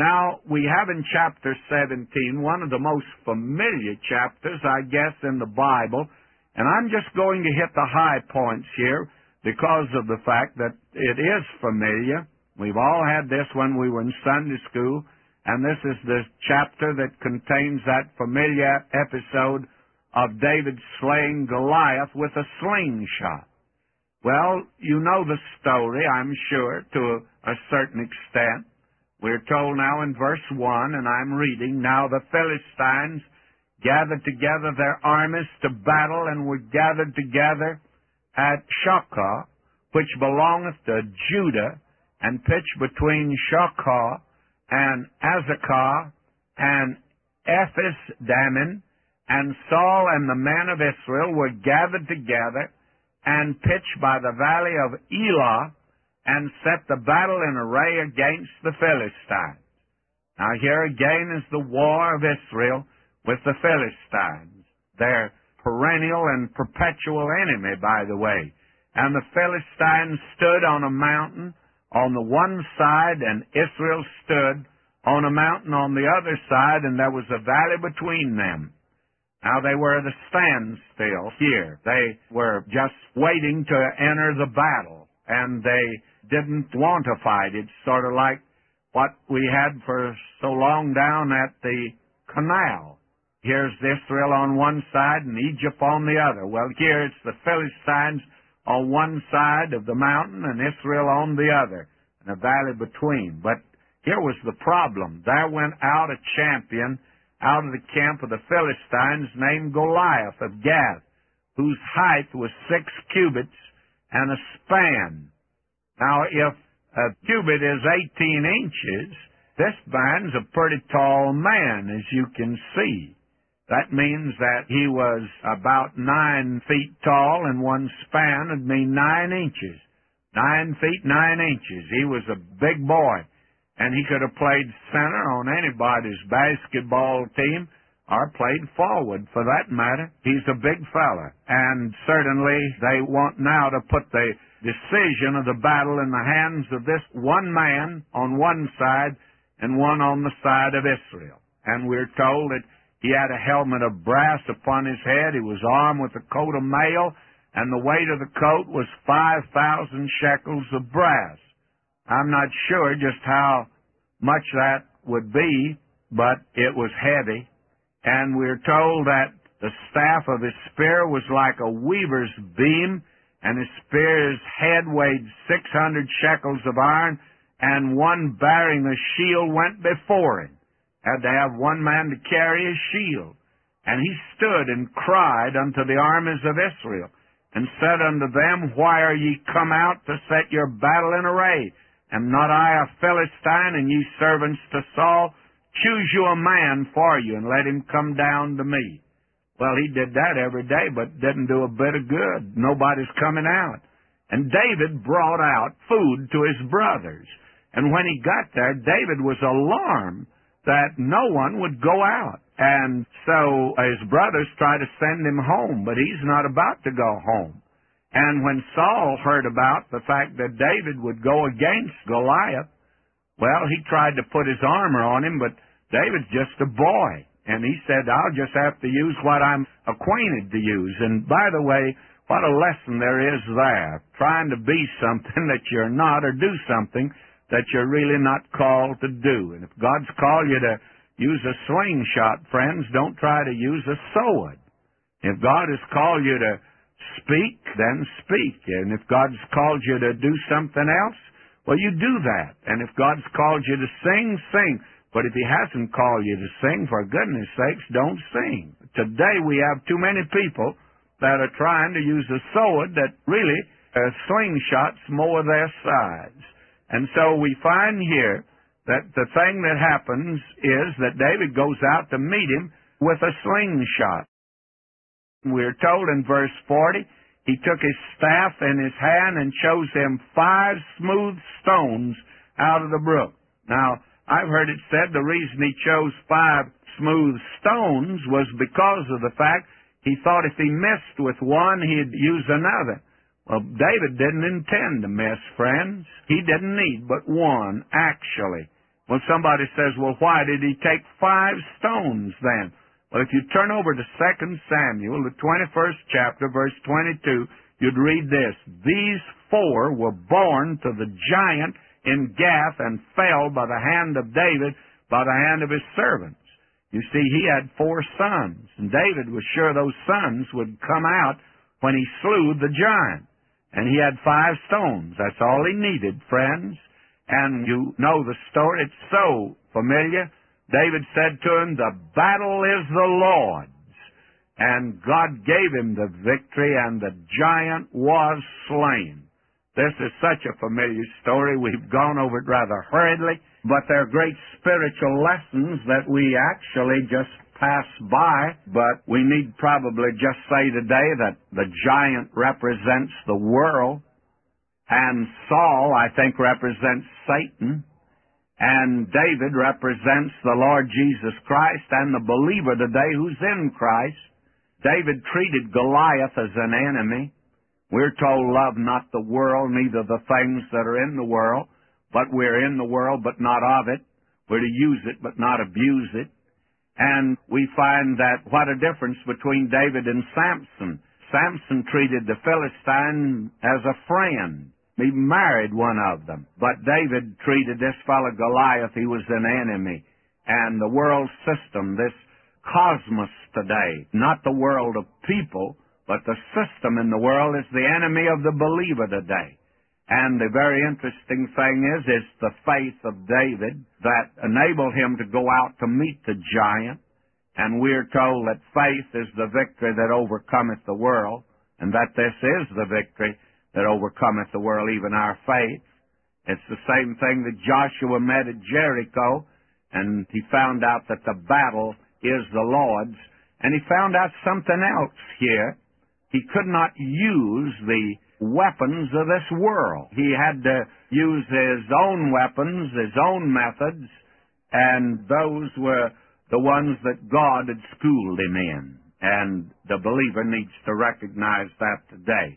Now, we have in chapter 17 one of the most familiar chapters, I guess, in the Bible, and I'm just going to hit the high points here because of the fact that it is familiar. We've all had this when we were in Sunday school, and this is the chapter that contains that familiar episode of David slaying Goliath with a slingshot. Well, you know the story, I'm sure, to a certain extent. We're told now in verse 1, and I'm reading, "Now the Philistines gathered together their armies to battle, and were gathered together at Shochoh, which belongeth to Judah, and pitched between Shochoh and Azekah and Ephes-dammim. And Saul and the men of Israel were gathered together, and pitched by the valley of Elah, and set the battle in array against the Philistines." Now here again is the war of Israel with the Philistines, their perennial and perpetual enemy, by the way. And the Philistines stood on a mountain on the one side, and Israel stood on a mountain on the other side, and there was a valley between them. Now they were at a standstill here. They were just waiting to enter the battle, and they didn't want to fight. It's sort of like what we had for so long down at the canal. Here's Israel on one side and Egypt on the other. Well, here it's the Philistines on one side of the mountain and Israel on the other, and a valley between. But here was the problem. There went out a champion out of the camp of the Philistines named Goliath of Gath, whose height was 6 cubits and a span. Now, if a cubit is 18 inches, this man's a pretty tall man, as you can see. That means that he was about 9 feet tall, and one span would mean 9 inches. 9 feet, 9 inches. He was a big boy, and he could have played center on anybody's basketball team, or played forward, for that matter. He's a big fella, and certainly they want now to put the decision of the battle in the hands of this one man on one side and one on the side of Israel. And we're told that he had a helmet of brass upon his head. He was armed with a coat of mail, and the weight of the coat was 5,000 shekels of brass. I'm not sure just how much that would be, but it was heavy. And we're told that the staff of his spear was like a weaver's beam, and his spear's head weighed 600 shekels of iron, and one bearing the shield went before him. Had to have one man to carry his shield. And he stood and cried unto the armies of Israel, and said unto them, Why are ye come out to set your battle in array? Am not I a Philistine, and ye servants to Saul? Choose you a man for you, and let him come down to me. Well, he did that every day, but didn't do a bit of good. Nobody's coming out. And David brought out food to his brothers. And when he got there, David was alarmed that no one would go out. And so his brothers tried to send him home, but he's not about to go home. And when Saul heard about the fact that David would go against Goliath, well, he tried to put his armor on him, but David's just a boy. And he said, I'll just have to use what I'm acquainted to use. And by the way, what a lesson there is there. Trying to be something that you're not, or do something that you're really not called to do. And if God's called you to use a slingshot, friends, don't try to use a sword. If God has called you to speak, then speak. And if God's called you to do something else, well, you do that. And if God's called you to sing, sing. But if He hasn't called you to sing, for goodness sakes, don't sing. Today we have too many people that are trying to use a sword that really slingshots more their size. And so we find here that the thing that happens is that David goes out to meet him with a slingshot. We're told in verse 40, he took his staff in his hand and chose him 5 smooth stones out of the brook. Now, I've heard it said the reason he chose 5 smooth stones was because of the fact he thought if he missed with one, he'd use another. Well, David didn't intend to miss, friends. He didn't need but one, actually. Well, somebody says, well, why did he take 5 stones then? Well, if you turn over to 2 Samuel, the 21st chapter, verse 22, you'd read this. These 4 were born to the giant in Gath and fell by the hand of David, by the hand of his servants. You see, he had 4 sons, and David was sure those sons would come out when he slew the giant. And he had 5 stones. That's all he needed, friends. And you know the story. It's so familiar. David said to him, the battle is the Lord's. And God gave him the victory, and the giant was slain. This is such a familiar story. We've gone over it rather hurriedly, but they're great spiritual lessons that we actually just pass by. But we need probably just say today that the giant represents the world, and Saul, I think, represents Satan, and David represents the Lord Jesus Christ and the believer today who's in Christ. David treated Goliath as an enemy. We're told, love not the world, neither the things that are in the world, but we're in the world, but not of it. We're to use it, but not abuse it. And we find that what a difference between David and Samson. Samson treated the Philistine as a friend. He married one of them. But David treated this fellow Goliath, he was an enemy. And the world system, this cosmos today, not the world of people, but the system in the world is the enemy of the believer today. And the very interesting thing is, it's the faith of David that enabled him to go out to meet the giant. And we're told that faith is the victory that overcometh the world, and that this is the victory that overcometh the world, even our faith. It's the same thing that Joshua met at Jericho, and he found out that the battle is the Lord's. And he found out something else here. He could not use the weapons of this world. He had to use his own weapons, his own methods, and those were the ones that God had schooled him in. And the believer needs to recognize that today.